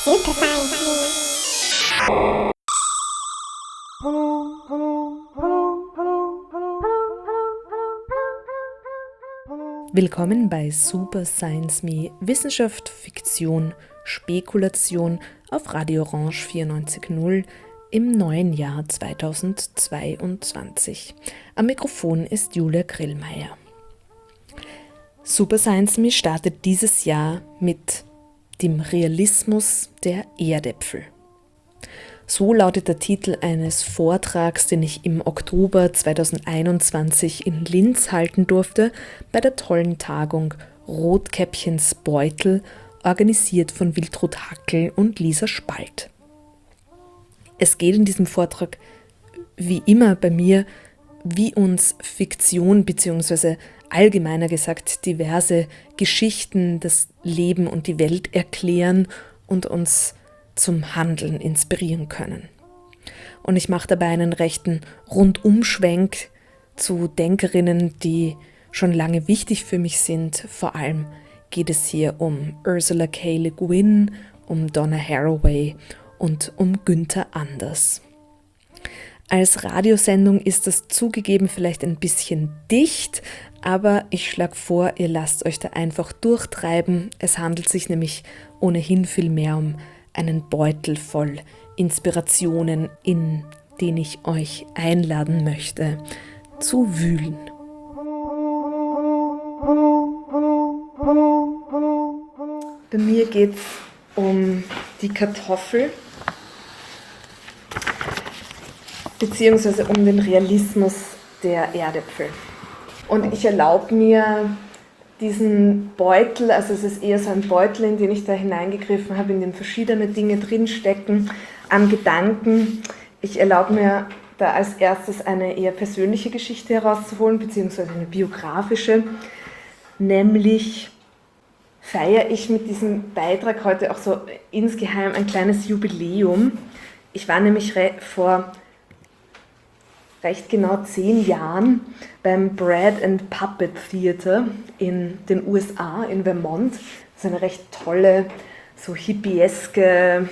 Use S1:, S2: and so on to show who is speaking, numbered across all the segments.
S1: Willkommen bei Super Science Me, Wissenschaft, Fiktion, Spekulation auf Radio Orange 94.0 im neuen Jahr 2022. Am Mikrofon ist Julia Grillmeier. Super Science Me startet dieses Jahr mit dem Realismus der Erdäpfel. So lautet der Titel eines Vortrags, den ich im Oktober 2021 in Linz halten durfte, bei der tollen Tagung Rotkäppchens Beutel, organisiert von Wiltrud Hackel und Lisa Spalt. Es geht in diesem Vortrag, wie immer bei mir, wie uns Fiktion bzw. allgemeiner gesagt diverse Geschichten das Leben und die Welt erklären und uns zum Handeln inspirieren können. Und ich mache dabei einen rechten Rundumschwenk zu Denkerinnen, die schon lange wichtig für mich sind. Vor allem geht es hier um Ursula K. Le Guin, um Donna Haraway und um Günther Anders. Als Radiosendung ist das zugegeben vielleicht ein bisschen dicht, aber ich schlage vor, ihr lasst euch da einfach durchtreiben. Es handelt sich nämlich ohnehin viel mehr um einen Beutel voll Inspirationen, in den ich euch einladen möchte, zu wühlen. Bei mir geht es um die Kartoffel, beziehungsweise um den Realismus der Erdäpfel. Und ich erlaube mir diesen Beutel, also es ist eher so ein Beutel, in den ich da hineingegriffen habe, in dem verschiedene Dinge drinstecken, an Gedanken. Ich erlaube mir da als erstes eine eher persönliche Geschichte herauszuholen, beziehungsweise eine biografische, nämlich feiere ich mit diesem Beitrag heute auch so insgeheim ein kleines Jubiläum. Ich war nämlich vor recht genau 10 Jahren beim Bread and Puppet Theater in den USA, in Vermont. Das ist eine recht tolle, so hippieske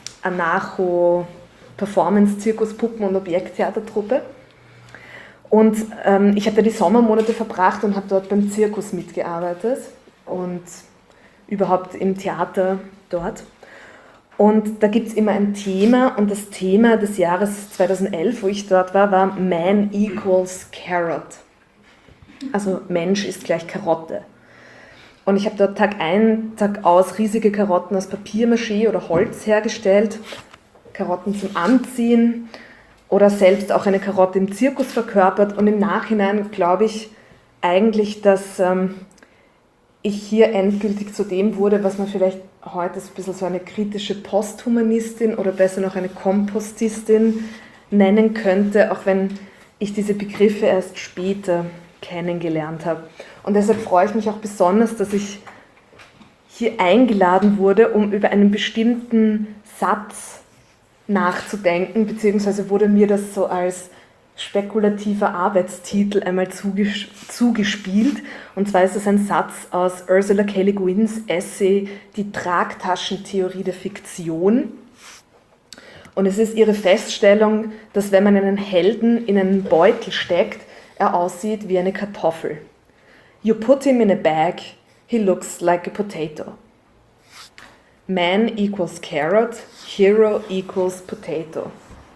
S1: Anarcho-Performance-Zirkus-Puppen- und Objekttheatertruppe. Und ich habe da die Sommermonate verbracht und habe dort beim Zirkus mitgearbeitet und überhaupt im Theater dort. Und da gibt es immer ein Thema, und das Thema des Jahres 2011, wo ich dort war, war Man equals Carrot. Also Mensch ist gleich Karotte. Und ich habe dort Tag ein, Tag aus riesige Karotten aus Papier-Mâché oder Holz hergestellt, Karotten zum Anziehen oder selbst auch eine Karotte im Zirkus verkörpert. Und im Nachhinein glaube ich eigentlich, dass ich hier endgültig zu dem wurde, was man vielleicht heute ein bisschen so eine kritische Posthumanistin oder besser noch eine Kompostistin nennen könnte, auch wenn ich diese Begriffe erst später kennengelernt habe. Und deshalb freue ich mich auch besonders, dass ich hier eingeladen wurde, um über einen bestimmten Satz nachzudenken, beziehungsweise wurde mir das so als spekulativer Arbeitstitel einmal zugespielt. Und zwar ist es ein Satz aus Ursula K. Le Guins Essay Die Tragtaschentheorie der Fiktion. Und es ist ihre Feststellung, dass wenn man einen Helden in einen Beutel steckt, er aussieht wie eine Kartoffel. You put him in a bag, he looks like a potato. Man equals carrot, hero equals potato.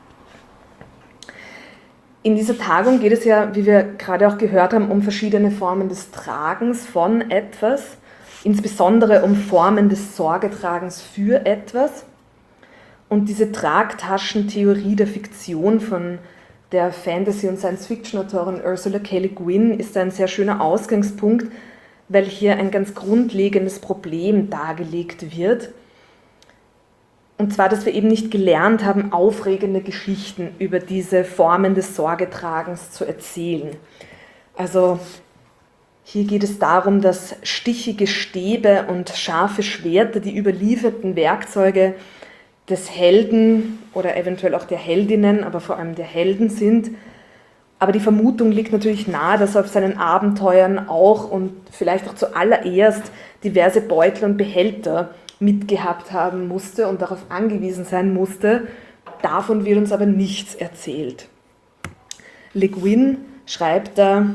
S1: In dieser Tagung geht es ja, wie wir gerade auch gehört haben, um verschiedene Formen des Tragens von etwas, insbesondere um Formen des Sorgetragens für etwas. Und diese Tragtaschentheorie der Fiktion von der Fantasy- und Science-Fiction-Autorin Ursula K. Le Guin ist ein sehr schöner Ausgangspunkt, weil hier ein ganz grundlegendes Problem dargelegt wird. Und zwar, dass wir eben nicht gelernt haben, aufregende Geschichten über diese Formen des Sorgetragens zu erzählen. Also hier geht es darum, dass stichige Stäbe und scharfe Schwerter die überlieferten Werkzeuge des Helden oder eventuell auch der Heldinnen, aber vor allem der Helden sind. Aber die Vermutung liegt natürlich nahe, dass auf seinen Abenteuern auch und vielleicht auch zuallererst diverse Beutel und Behälter mitgehabt haben musste und darauf angewiesen sein musste. Davon wird uns aber nichts erzählt. Le Guin schreibt da: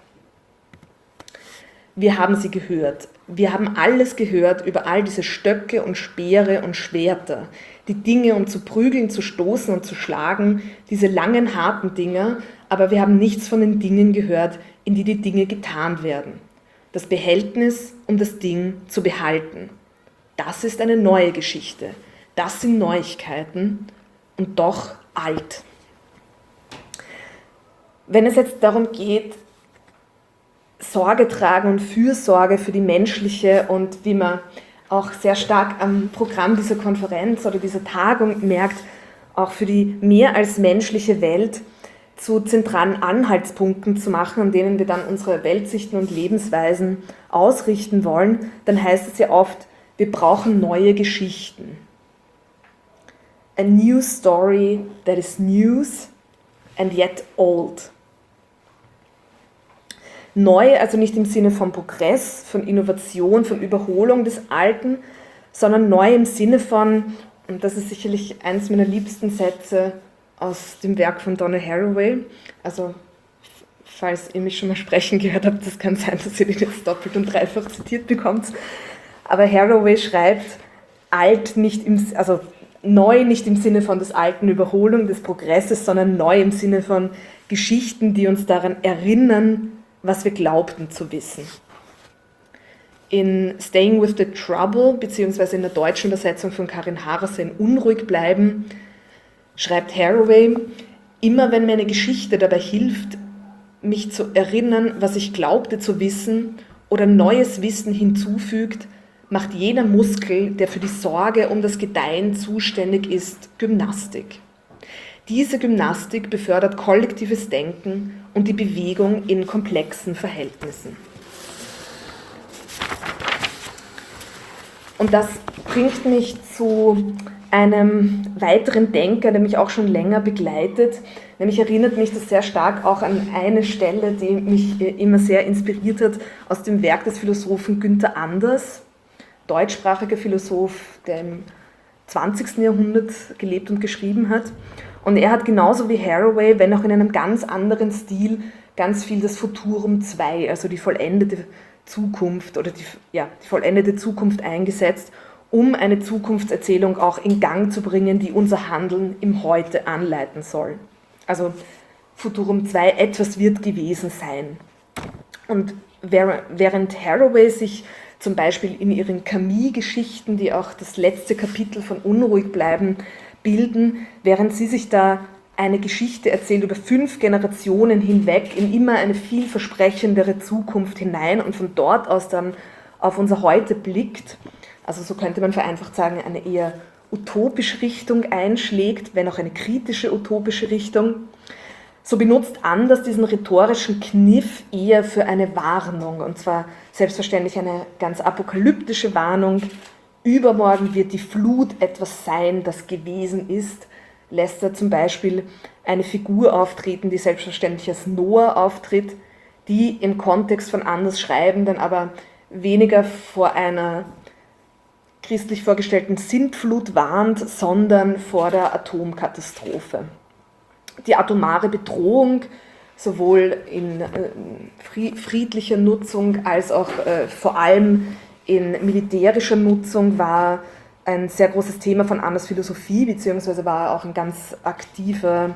S1: Wir haben sie gehört. Wir haben alles gehört über all diese Stöcke und Speere und Schwerter, die Dinge, um zu prügeln, zu stoßen und zu schlagen, diese langen, harten Dinger, aber wir haben nichts von den Dingen gehört, in die die Dinge getan werden. Das Behältnis, um das Ding zu behalten. Das ist eine neue Geschichte. Das sind Neuigkeiten und doch alt. Wenn es jetzt darum geht, Sorge tragen und Fürsorge für die menschliche und wie man auch sehr stark am Programm dieser Konferenz oder dieser Tagung merkt, auch für die mehr als menschliche Welt zu zentralen Anhaltspunkten zu machen, an denen wir dann unsere Weltsichten und Lebensweisen ausrichten wollen, dann heißt es ja oft, wir brauchen neue Geschichten. A new story that is news and yet old. Neu, also nicht im Sinne von Progress, von Innovation, von Überholung des Alten, sondern neu im Sinne von, und das ist sicherlich eines meiner liebsten Sätze aus dem Werk von Donna Haraway, also falls ihr mich schon mal sprechen gehört habt, das kann sein, dass ihr den jetzt doppelt und dreifach zitiert bekommt, aber Haraway schreibt, neu nicht im Sinne von des Alten Überholung, des Progresses, sondern neu im Sinne von Geschichten, die uns daran erinnern, was wir glaubten zu wissen. In Staying with the Trouble, beziehungsweise in der deutschen Übersetzung von Karin Harase in Unruhig bleiben, schreibt Haraway, immer wenn mir eine Geschichte dabei hilft, mich zu erinnern, was ich glaubte zu wissen oder neues Wissen hinzufügt, macht jener Muskel, der für die Sorge um das Gedeihen zuständig ist, Gymnastik. Diese Gymnastik befördert kollektives Denken und die Bewegung in komplexen Verhältnissen. Und das bringt mich zu einem weiteren Denker, der mich auch schon länger begleitet. Nämlich erinnert mich das sehr stark auch an eine Stelle, die mich immer sehr inspiriert hat, aus dem Werk des Philosophen Günther Anders, deutschsprachiger Philosoph, der im 20. Jahrhundert gelebt und geschrieben hat. Und er hat genauso wie Haraway, wenn auch in einem ganz anderen Stil, ganz viel das Futurum 2, also die vollendete Zukunft oder die vollendete Zukunft eingesetzt, um eine Zukunftserzählung auch in Gang zu bringen, die unser Handeln im Heute anleiten soll. Also Futurum 2, etwas wird gewesen sein. Und während Haraway sich zum Beispiel in ihren Camus-Geschichten, die auch das letzte Kapitel von Unruhig bleiben, bilden, während sie sich da eine Geschichte erzählt über 5 Generationen hinweg in immer eine vielversprechendere Zukunft hinein und von dort aus dann auf unser Heute blickt, also so könnte man vereinfacht sagen, eine eher utopische Richtung einschlägt, wenn auch eine kritische utopische Richtung, so benutzt Anders diesen rhetorischen Kniff eher für eine Warnung, und zwar selbstverständlich eine ganz apokalyptische Warnung. Übermorgen wird die Flut etwas sein, das gewesen ist, lässt er zum Beispiel eine Figur auftreten, die selbstverständlich als Noah auftritt, die im Kontext von Anders schreiben, dann aber weniger vor einer christlich vorgestellten Sintflut warnt, sondern vor der Atomkatastrophe. Die atomare Bedrohung, sowohl in friedlicher Nutzung als auch vor allem in militärischer Nutzung, war ein sehr großes Thema von Anders Philosophie, beziehungsweise war er auch ein ganz aktiver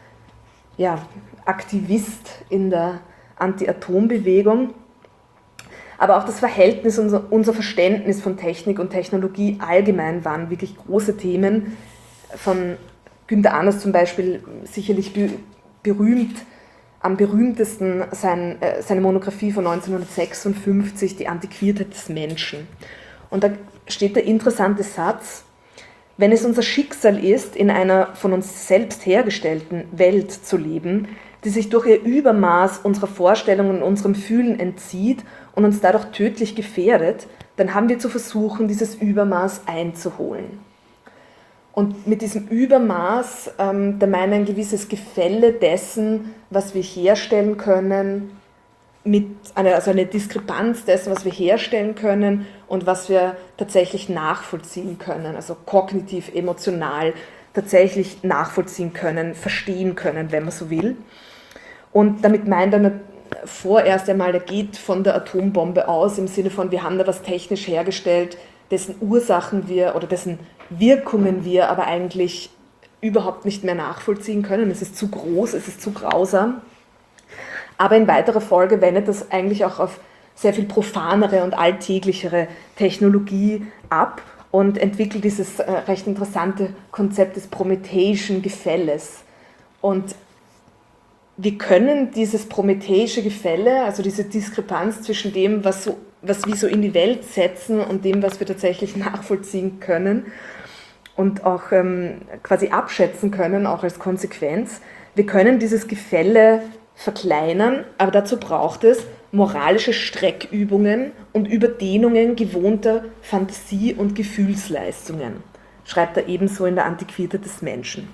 S1: Aktivist in der Anti-Atom-Bewegung. Aber auch das Verhältnis, unser Verständnis von Technik und Technologie allgemein waren wirklich große Themen. Von Günther Anders zum Beispiel sicherlich berühmt, am berühmtesten seine Monographie von 1956, Die Antiquiertheit des Menschen. Und da steht der interessante Satz: Wenn es unser Schicksal ist, in einer von uns selbst hergestellten Welt zu leben, die sich durch ihr Übermaß unserer Vorstellungen und unserem Fühlen entzieht und uns dadurch tödlich gefährdet, dann haben wir zu versuchen, dieses Übermaß einzuholen. Und mit diesem Übermaß, da meine ein gewisses Gefälle dessen, was wir herstellen können, also eine Diskrepanz dessen, was wir herstellen können und was wir tatsächlich nachvollziehen können, also kognitiv, emotional tatsächlich nachvollziehen können, verstehen können, wenn man so will. Und damit meint er vorerst einmal, er geht von der Atombombe aus, im Sinne von, wir haben da was technisch hergestellt, dessen Ursachen wir oder dessen Wirkungen wir aber eigentlich überhaupt nicht mehr nachvollziehen können. Es ist zu groß, es ist zu grausam. Aber in weiterer Folge wendet das eigentlich auch auf sehr viel profanere und alltäglichere Technologie ab und entwickelt dieses recht interessante Konzept des prometheischen Gefälles. Und wir können dieses prometheische Gefälle, also diese Diskrepanz zwischen dem, was wir so in die Welt setzen und dem, was wir tatsächlich nachvollziehen können und auch quasi abschätzen können, auch als Konsequenz, wir können dieses Gefälle verkleinern, aber dazu braucht es moralische Streckübungen und Überdehnungen gewohnter Fantasie- und Gefühlsleistungen, schreibt er ebenso in der Antiquität des Menschen.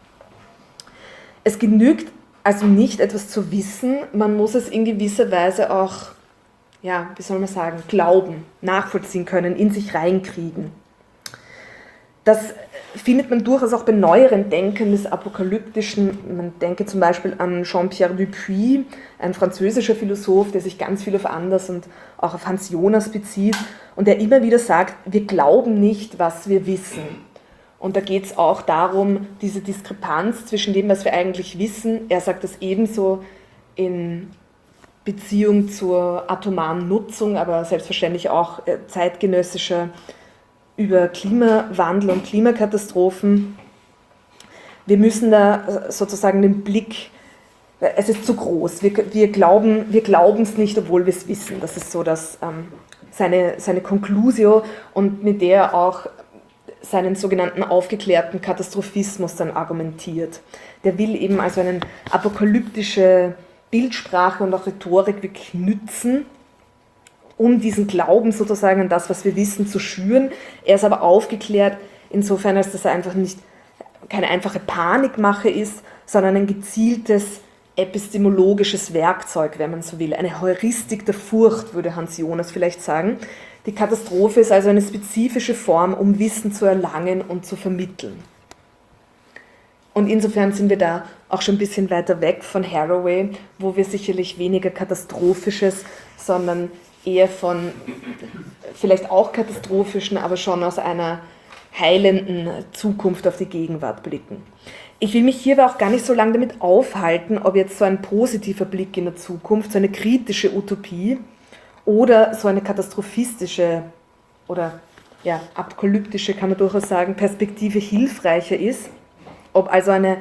S1: Es genügt also nicht, etwas zu wissen, man muss es in gewisser Weise auch, ja, wie soll man sagen, glauben, nachvollziehen können, in sich reinkriegen. Das findet man durchaus auch bei neueren Denkern des Apokalyptischen. Man denke zum Beispiel an Jean-Pierre Dupuy, ein französischer Philosoph, der sich ganz viel auf Anders und auch auf Hans Jonas bezieht und der immer wieder sagt, wir glauben nicht, was wir wissen. Und da geht es auch darum, diese Diskrepanz zwischen dem, was wir eigentlich wissen, er sagt das ebenso in Beziehung zur atomaren Nutzung, aber selbstverständlich auch zeitgenössischer über Klimawandel und Klimakatastrophen. Wir müssen da sozusagen den Blick, es ist zu groß, wir glauben es nicht, obwohl wir es wissen. Das ist so seine Conclusio und mit der er auch seinen sogenannten aufgeklärten Katastrophismus dann argumentiert. Der will eben also eine apokalyptische Bildsprache und auch Rhetorik wirklich nützen, um diesen Glauben sozusagen an das, was wir wissen, zu schüren. Er ist aber aufgeklärt, insofern, als das einfach nicht keine einfache Panikmache ist, sondern ein gezieltes epistemologisches Werkzeug, wenn man so will. Eine Heuristik der Furcht, würde Hans Jonas vielleicht sagen. Die Katastrophe ist also eine spezifische Form, um Wissen zu erlangen und zu vermitteln. Und insofern sind wir da auch schon ein bisschen weiter weg von Haraway, wo wir sicherlich weniger Katastrophisches, sondern eher von vielleicht auch katastrophischen, aber schon aus einer heilenden Zukunft auf die Gegenwart blicken. Ich will mich hier aber auch gar nicht so lange damit aufhalten, ob jetzt so ein positiver Blick in der Zukunft, so eine kritische Utopie oder so eine katastrophistische oder ja, apokalyptische, kann man durchaus sagen, Perspektive hilfreicher ist, ob also eine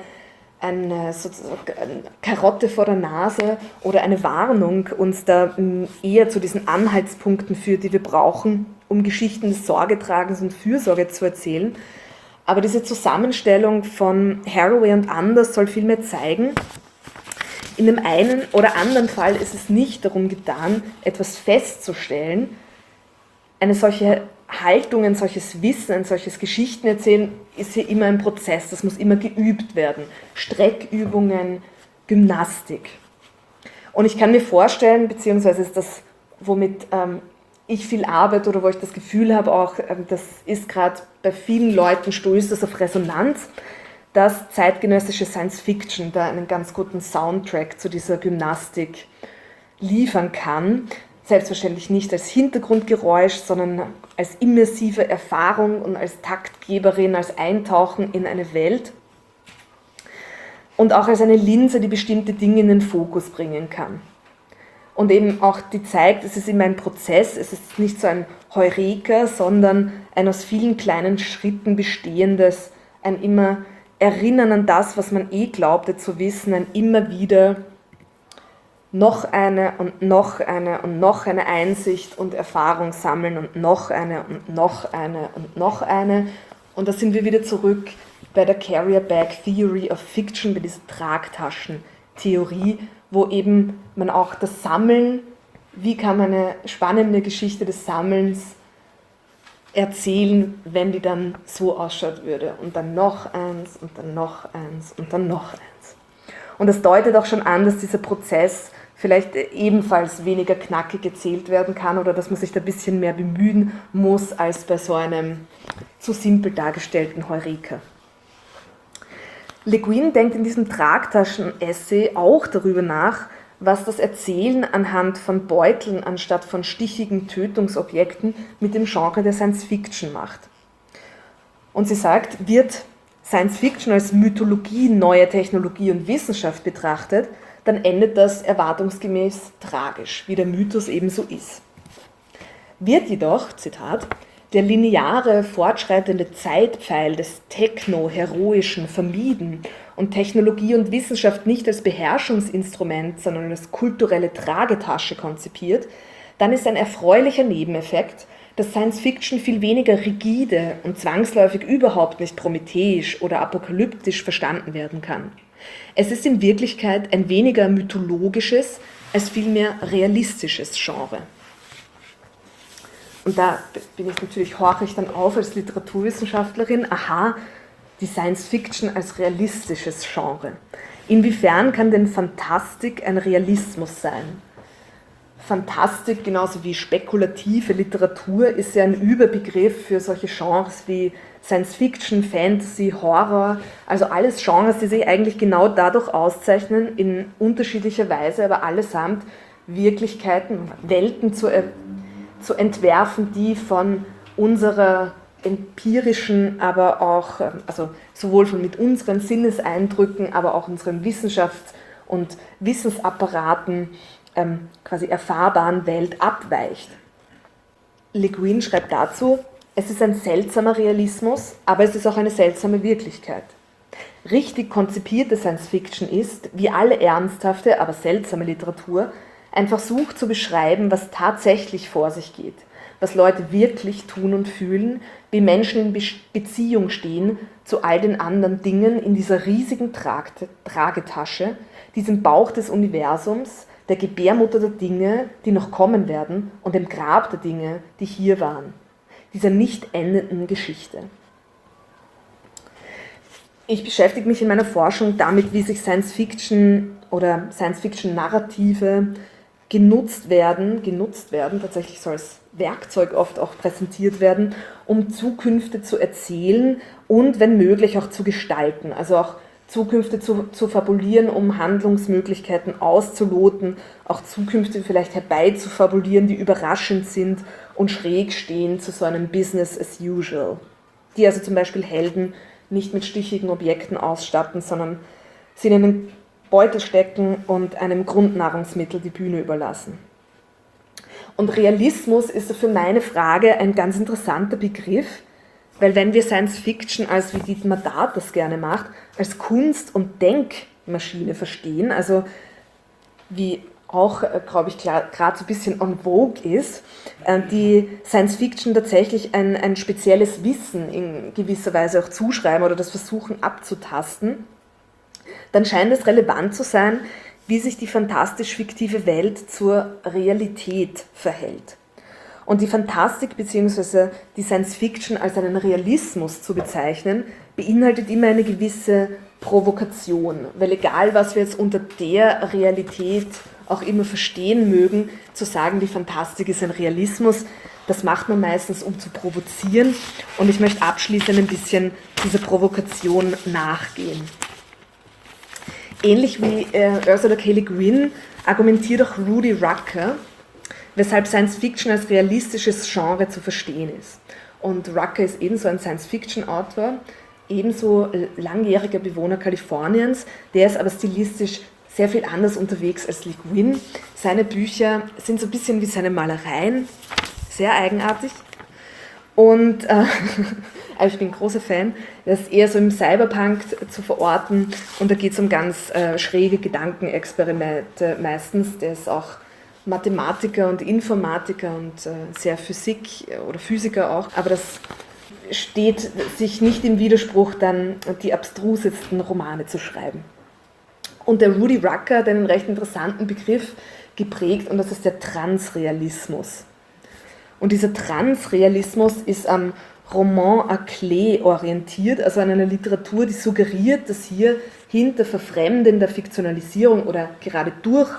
S1: Karotte vor der Nase oder eine Warnung uns da eher zu diesen Anhaltspunkten führt, die wir brauchen, um Geschichten des Sorgetragens und Fürsorge zu erzählen. Aber diese Zusammenstellung von Haraway und Anders soll vielmehr zeigen, in dem einen oder anderen Fall ist es nicht darum getan, etwas festzustellen. Eine solche Haltung, ein solches Wissen, ein solches Geschichtenerzählen ist hier immer ein Prozess, das muss immer geübt werden. Streckübungen, Gymnastik. Und ich kann mir vorstellen, beziehungsweise ist das, womit ich viel arbeite oder wo ich das Gefühl habe auch, das ist gerade bei vielen Leuten, stößt das auf Resonanz, dass zeitgenössische Science Fiction da einen ganz guten Soundtrack zu dieser Gymnastik liefern kann. Selbstverständlich nicht als Hintergrundgeräusch, sondern als immersive Erfahrung und als Taktgeberin, als Eintauchen in eine Welt und auch als eine Linse, die bestimmte Dinge in den Fokus bringen kann. Und eben auch die zeigt, es ist immer ein Prozess, es ist nicht so ein Heureka, sondern ein aus vielen kleinen Schritten bestehendes, ein immer Erinnern an das, was man glaubte zu wissen, ein immer wieder noch eine und noch eine und noch eine Einsicht und Erfahrung sammeln und noch eine und noch eine und noch eine. Und da sind wir wieder zurück bei der Carrier Bag Theory of Fiction, bei dieser Tragtaschentheorie, wo eben man auch das Sammeln, wie kann man eine spannende Geschichte des Sammelns erzählen, wenn die dann so ausschaut würde. Und dann noch eins und dann noch eins und dann noch eins. Und das deutet auch schon an, dass dieser Prozess vielleicht ebenfalls weniger knackig erzählt werden kann oder dass man sich da ein bisschen mehr bemühen muss als bei so einem zu simpel dargestellten Heureka. Le Guin denkt in diesem Tragtaschen-Essay auch darüber nach, was das Erzählen anhand von Beuteln anstatt von stichigen Tötungsobjekten mit dem Genre der Science-Fiction macht. Und sie sagt, wird Science-Fiction als Mythologie neuer Technologie und Wissenschaft betrachtet, dann endet das erwartungsgemäß tragisch, wie der Mythos ebenso ist. Wird jedoch, Zitat, der lineare, fortschreitende Zeitpfeil des Techno-Heroischen vermieden und Technologie und Wissenschaft nicht als Beherrschungsinstrument, sondern als kulturelle Tragetasche konzipiert, dann ist ein erfreulicher Nebeneffekt, dass Science-Fiction viel weniger rigide und zwangsläufig überhaupt nicht prometheisch oder apokalyptisch verstanden werden kann. Es ist in Wirklichkeit ein weniger mythologisches als vielmehr realistisches Genre. Und da horche ich dann auf als Literaturwissenschaftlerin, aha, die Science-Fiction als realistisches Genre. Inwiefern kann denn Fantastik ein Realismus sein? Fantastik, genauso wie spekulative Literatur, ist ja ein Überbegriff für solche Genres wie Science-Fiction, Fantasy, Horror, also alles Genres, die sich eigentlich genau dadurch auszeichnen, in unterschiedlicher Weise, aber allesamt Wirklichkeiten, Welten zu entwerfen, die von unserer empirischen, aber auch, also sowohl mit unseren Sinneseindrücken, aber auch unseren Wissenschafts- und Wissensapparaten quasi erfahrbaren Welt abweicht. Le Guin schreibt dazu, es ist ein seltsamer Realismus, aber es ist auch eine seltsame Wirklichkeit. Richtig konzipierte Science-Fiction ist, wie alle ernsthafte, aber seltsame Literatur, ein Versuch zu beschreiben, was tatsächlich vor sich geht, was Leute wirklich tun und fühlen, wie Menschen in Beziehung stehen zu all den anderen Dingen in dieser riesigen Tragetasche, diesem Bauch des Universums, der Gebärmutter der Dinge, die noch kommen werden, und dem Grab der Dinge, die hier waren, dieser nicht endenden Geschichte. Ich beschäftige mich in meiner Forschung damit, wie sich Science-Fiction oder Science-Fiction-Narrative genutzt werden, tatsächlich so als Werkzeug oft auch präsentiert werden, um Zukünfte zu erzählen und, wenn möglich, auch zu gestalten, also auch Zukünfte zu fabulieren, um Handlungsmöglichkeiten auszuloten, auch Zukünfte vielleicht herbeizufabulieren, die überraschend sind und schräg stehen zu so einem Business as usual. Die also zum Beispiel Helden nicht mit stichigen Objekten ausstatten, sondern sie in einen Beutel stecken und einem Grundnahrungsmittel die Bühne überlassen. Und Realismus ist für meine Frage ein ganz interessanter Begriff, weil wenn wir Science Fiction als, wie Dietmar Dart das gerne macht, als Kunst- und Denkmaschine verstehen, also wie auch, glaube ich, gerade so ein bisschen en vogue ist, die Science Fiction tatsächlich ein spezielles Wissen in gewisser Weise auch zuschreiben oder das versuchen abzutasten, dann scheint es relevant zu sein, wie sich die fantastisch-fiktive Welt zur Realität verhält. Und die Fantastik bzw. die Science-Fiction als einen Realismus zu bezeichnen, beinhaltet immer eine gewisse Provokation, weil egal, was wir jetzt unter der Realität auch immer verstehen mögen, zu sagen, die Fantastik ist ein Realismus, das macht man meistens, um zu provozieren. Und ich möchte abschließend ein bisschen dieser Provokation nachgehen. Ähnlich wie Ursula K. Le Guin argumentiert auch Rudy Rucker, weshalb Science Fiction als realistisches Genre zu verstehen ist. Und Rucker ist ebenso ein Science-Fiction-Autor, ebenso langjähriger Bewohner Kaliforniens, der ist aber stilistisch sehr viel anders unterwegs als Le Guin. Seine Bücher sind so ein bisschen wie seine Malereien, sehr eigenartig. Und also ich bin ein großer Fan, das ist eher so im Cyberpunk zu verorten und da geht es um ganz schräge Gedankenexperimente meistens. Der ist auch Mathematiker und Informatiker und sehr Physik oder Physiker auch, aber das steht sich nicht im Widerspruch, dann die abstrusesten Romane zu schreiben. Und der Rudy Rucker hat einen recht interessanten Begriff geprägt und das ist der Transrealismus. Und dieser Transrealismus ist am Roman à clé orientiert, also an einer Literatur, die suggeriert, dass hier hinter verfremdender Fiktionalisierung oder gerade durch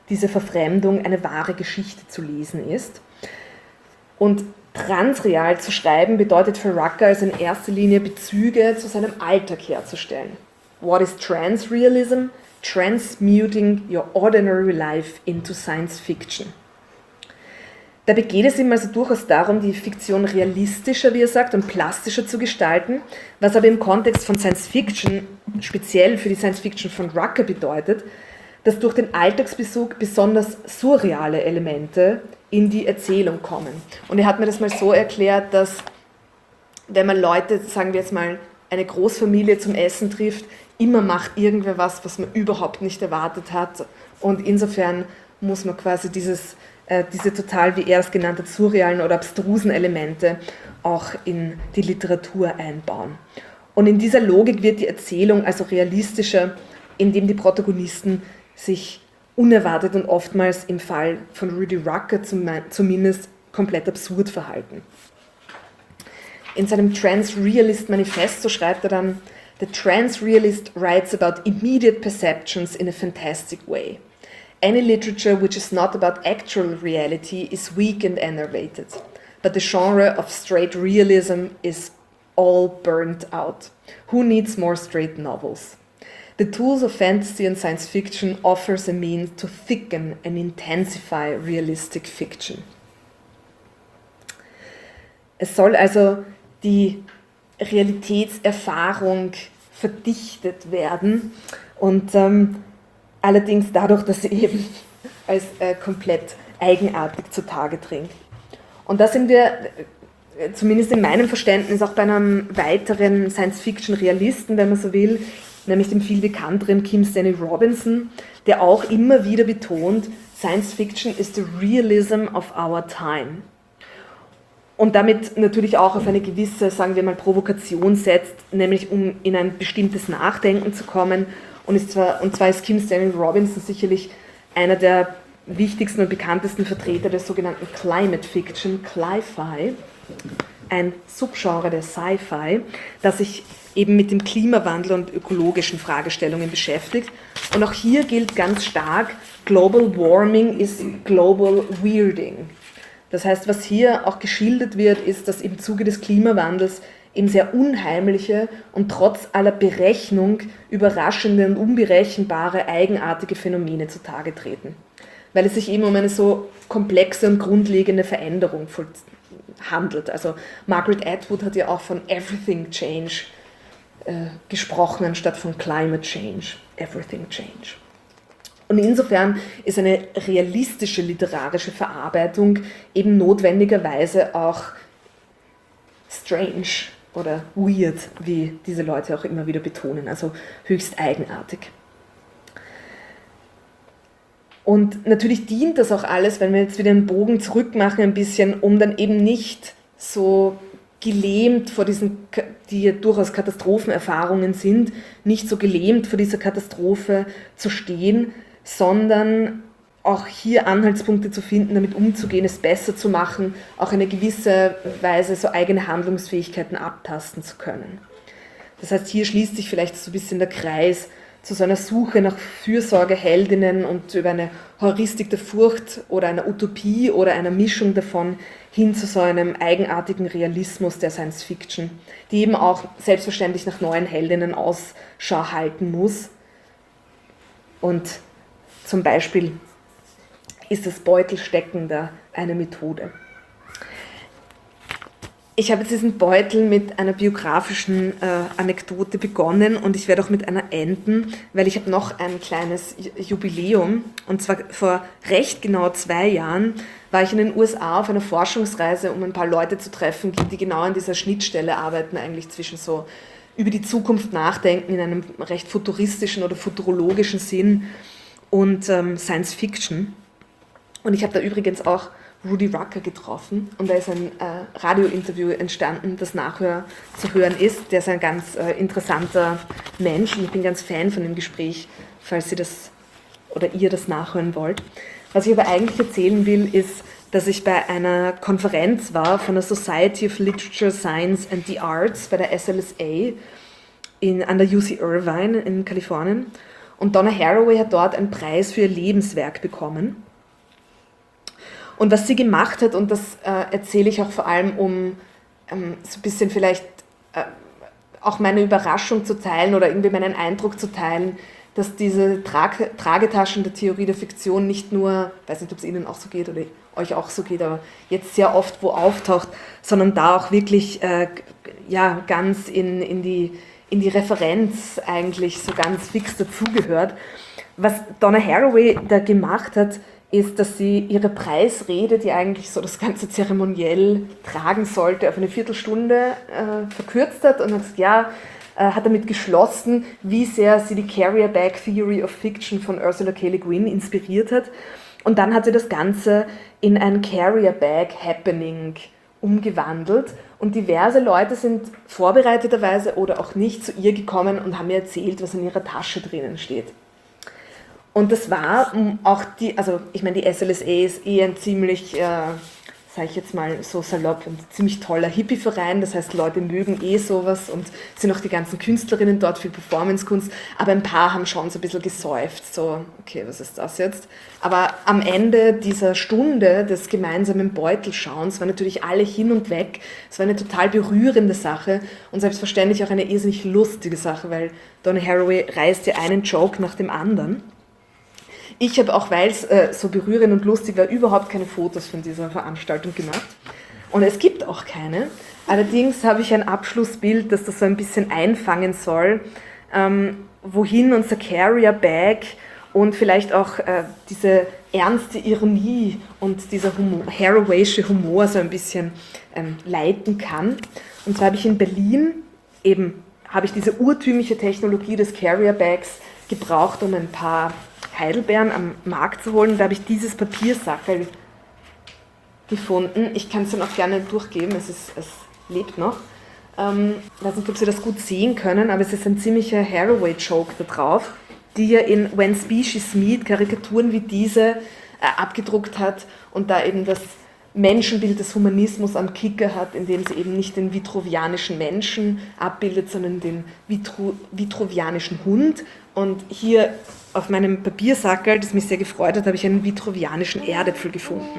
S1: diese Verfremdung eine wahre Geschichte zu lesen ist. Und transreal zu schreiben bedeutet für Rucker also in erster Linie Bezüge zu seinem Alltag herzustellen. What is transrealism? Transmuting your ordinary life into science fiction. Dabei geht es ihm also durchaus darum, die Fiktion realistischer, wie er sagt, und plastischer zu gestalten, was aber im Kontext von Science Fiction, speziell für die Science Fiction von Rucker bedeutet, dass durch den Alltagsbezug besonders surreale Elemente in die Erzählung kommen. Und er hat mir das mal so erklärt, dass wenn man Leute, sagen wir jetzt mal, eine Großfamilie zum Essen trifft, immer macht irgendwer was man überhaupt nicht erwartet hat. Und insofern muss man quasi diese total, wie er es genannt hat, surrealen oder abstrusen Elemente auch in die Literatur einbauen. Und in dieser Logik wird die Erzählung also realistischer, indem die Protagonisten sich unerwartet und oftmals im Fall von Rudy Rucker zumindest komplett absurd verhalten. In seinem Transrealist Manifesto schreibt er dann: The transrealist writes about immediate perceptions in a fantastic way. Any literature which is not about actual reality is weak and enervated, but the genre of straight realism is all burnt out. Who needs more straight novels? The tools of fantasy and science fiction offers a means to thicken and intensify realistic fiction. Es soll also die Realitätserfahrung verdichtet werden und allerdings dadurch, dass sie eben als komplett eigenartig zutage dringt. Und da sind wir, zumindest in meinem Verständnis, auch bei einem weiteren Science-Fiction-Realisten, wenn man so will, nämlich dem viel bekannteren Kim Stanley Robinson, der auch immer wieder betont, Science Fiction is the realism of our time. Und damit natürlich auch auf eine gewisse, sagen wir mal, Provokation setzt, nämlich um in ein bestimmtes Nachdenken zu kommen. Und zwar ist Kim Stanley Robinson sicherlich einer der wichtigsten und bekanntesten Vertreter der sogenannten Climate Fiction, Cli-Fi, ein Subgenre der Sci-Fi, das sich eben mit dem Klimawandel und ökologischen Fragestellungen beschäftigt. Und auch hier gilt ganz stark, Global Warming ist Global Weirding. Das heißt, was hier auch geschildert wird, ist, dass im Zuge des Klimawandels eben sehr unheimliche und trotz aller Berechnung überraschende und unberechenbare, eigenartige Phänomene zutage treten. Weil es sich eben um eine so komplexe und grundlegende Veränderung handelt. Also Margaret Atwood hat ja auch von Everything Change gesprochen, anstatt von Climate Change, Everything Change. Und insofern ist eine realistische literarische Verarbeitung eben notwendigerweise auch strange oder weird, wie diese Leute auch immer wieder betonen, also höchst eigenartig. Und natürlich dient das auch alles, wenn wir jetzt wieder einen Bogen zurückmachen ein bisschen, um dann eben nicht so gelähmt vor diesen, die ja durchaus Katastrophenerfahrungen sind, nicht so gelähmt vor dieser Katastrophe zu stehen, sondern auch hier Anhaltspunkte zu finden, damit umzugehen, es besser zu machen, auch in einer gewissen Weise so eigene Handlungsfähigkeiten abtasten zu können. Das heißt, hier schließt sich vielleicht so ein bisschen der Kreis zu so einer Suche nach Fürsorgeheldinnen und über eine Heuristik der Furcht oder einer Utopie oder einer Mischung davon hin zu so einem eigenartigen Realismus der Science Fiction, die eben auch selbstverständlich nach neuen Heldinnen Ausschau halten muss. Und zum Beispiel ist das Beutelstecken da eine Methode. Ich habe jetzt diesen Beutel mit einer biografischen Anekdote begonnen und ich werde auch mit einer enden, weil ich habe noch ein kleines Jubiläum. Und zwar vor recht genau 2 Jahren war ich in den USA auf einer Forschungsreise, um ein paar Leute zu treffen, die genau an dieser Schnittstelle arbeiten, eigentlich zwischen so über die Zukunft nachdenken in einem recht futuristischen oder futurologischen Sinn und Science Fiction. Und ich habe da übrigens auch Rudy Rucker getroffen und da ist ein Radiointerview entstanden, das nachher zu hören ist. Der ist ein ganz interessanter Mensch und ich bin ganz Fan von dem Gespräch, falls Sie das oder ihr das nachhören wollt. Was ich aber eigentlich erzählen will, ist, dass ich bei einer Konferenz war von der Society of Literature, Science and the Arts bei der SLSA an der UC Irvine in Kalifornien. Und Donna Haraway hat dort einen Preis für ihr Lebenswerk bekommen. Und was sie gemacht hat, und das erzähle ich auch vor allem, um so ein bisschen vielleicht auch meine Überraschung zu teilen oder irgendwie meinen Eindruck zu teilen, dass diese Tragetaschen der Theorie der Fiktion nicht nur, ich weiß nicht, ob es Ihnen auch so geht oder euch auch so geht, aber jetzt sehr oft wo auftaucht, sondern da auch wirklich ganz in die Referenz eigentlich so ganz fix dazugehört. Was Donna Haraway da gemacht hat, ist, dass sie ihre Preisrede, die eigentlich so das ganze zeremoniell tragen sollte, auf eine Viertelstunde verkürzt hat und hat gesagt, hat damit geschlossen, wie sehr sie die Carrier Bag Theory of Fiction von Ursula K. Le Guin inspiriert hat. Und dann hat sie das Ganze in ein Carrier Bag Happening umgewandelt und diverse Leute sind vorbereiteterweise oder auch nicht zu ihr gekommen und haben ihr erzählt, was in ihrer Tasche drinnen steht. Und das war auch die SLSA ist ein ziemlich, sage ich jetzt mal so salopp, ein ziemlich toller Hippie-Verein, das heißt, Leute mögen sowas und sind auch die ganzen Künstlerinnen dort, viel Performancekunst, aber ein paar haben schon so ein bisschen gesäuft, so, okay, was ist das jetzt? Aber am Ende dieser Stunde des gemeinsamen Beutelschauens waren natürlich alle hin und weg, es war eine total berührende Sache und selbstverständlich auch eine irrsinnig lustige Sache, weil Donna Haraway reißt ja einen Joke nach dem anderen. Ich habe auch, weil es so berührend und lustig war, überhaupt keine Fotos von dieser Veranstaltung gemacht. Und es gibt auch keine. Allerdings habe ich ein Abschlussbild, das das so ein bisschen einfangen soll, wohin unser Carrier Bag und vielleicht auch diese ernste Ironie und dieser Haraway'sche Humor so ein bisschen leiten kann. Und zwar habe ich in Berlin habe ich diese urtümliche Technologie des Carrier Bags gebraucht, um ein paar Heidelbeeren am Markt zu holen. Da habe ich dieses Papiersackerl gefunden. Ich kann es dann auch gerne durchgeben, es lebt noch. Ich weiß nicht, ob Sie das gut sehen können, aber es ist ein ziemlicher Haraway-Joke da drauf, die ja in When Species Meet Karikaturen wie diese abgedruckt hat und da eben das Menschenbild des Humanismus am Kicker hat, indem sie eben nicht den vitruvianischen Menschen abbildet, sondern den vitruvianischen Hund. Und hier auf meinem Papiersackerl, das mich sehr gefreut hat, habe ich einen vitruvianischen Erdäpfel gefunden.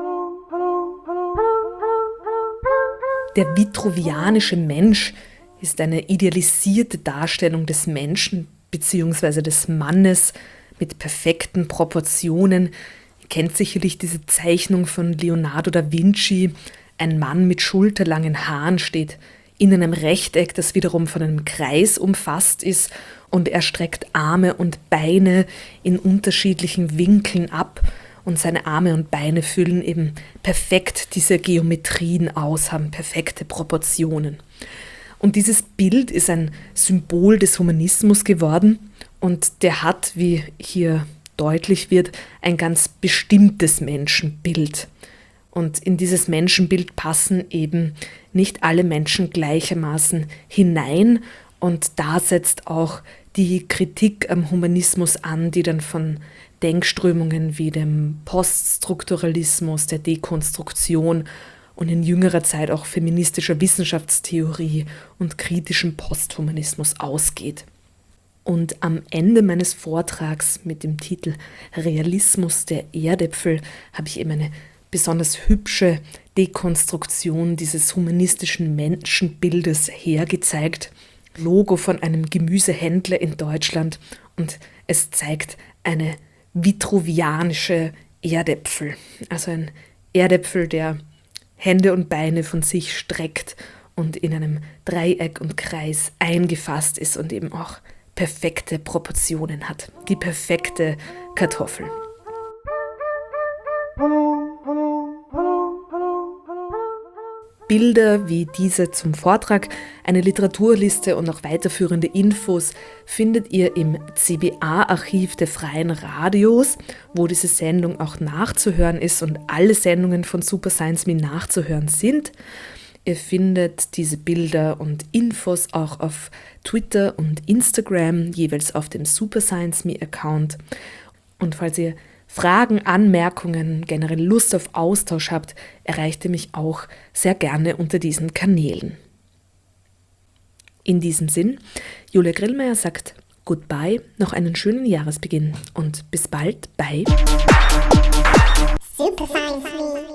S1: Der vitruvianische Mensch ist eine idealisierte Darstellung des Menschen bzw. des Mannes mit perfekten Proportionen. Ihr kennt sicherlich diese Zeichnung von Leonardo da Vinci. Ein Mann mit schulterlangen Haaren steht in einem Rechteck, das wiederum von einem Kreis umfasst ist, und er streckt Arme und Beine in unterschiedlichen Winkeln ab und seine Arme und Beine füllen eben perfekt diese Geometrien aus, haben perfekte Proportionen. Und dieses Bild ist ein Symbol des Humanismus geworden und der hat, wie hier deutlich wird, ein ganz bestimmtes Menschenbild. Und in dieses Menschenbild passen eben nicht alle Menschen gleichermaßen hinein und da setzt auch die Kritik am Humanismus an, die dann von Denkströmungen wie dem Poststrukturalismus, der Dekonstruktion und in jüngerer Zeit auch feministischer Wissenschaftstheorie und kritischem Posthumanismus ausgeht. Und am Ende meines Vortrags mit dem Titel Realismus der Erdäpfel habe ich eben eine besonders hübsche Dekonstruktion dieses humanistischen Menschenbildes hergezeigt. Logo von einem Gemüsehändler in Deutschland und es zeigt eine vitruvianische Erdäpfel. Also ein Erdäpfel, der Hände und Beine von sich streckt und in einem Dreieck und Kreis eingefasst ist und eben auch perfekte Proportionen hat. Die perfekte Kartoffel. Bilder wie diese zum Vortrag, eine Literaturliste und noch weiterführende Infos findet ihr im CBA-Archiv der Freien Radios, wo diese Sendung auch nachzuhören ist und alle Sendungen von Super Science Me nachzuhören sind. Ihr findet diese Bilder und Infos auch auf Twitter und Instagram, jeweils auf dem Super Science Me Account. Und falls ihr Fragen, Anmerkungen, generell Lust auf Austausch habt, erreicht ihr mich auch sehr gerne unter diesen Kanälen. In diesem Sinn, Julia Grillmeier sagt goodbye, noch einen schönen Jahresbeginn und bis bald bei
S2: Super Science Me.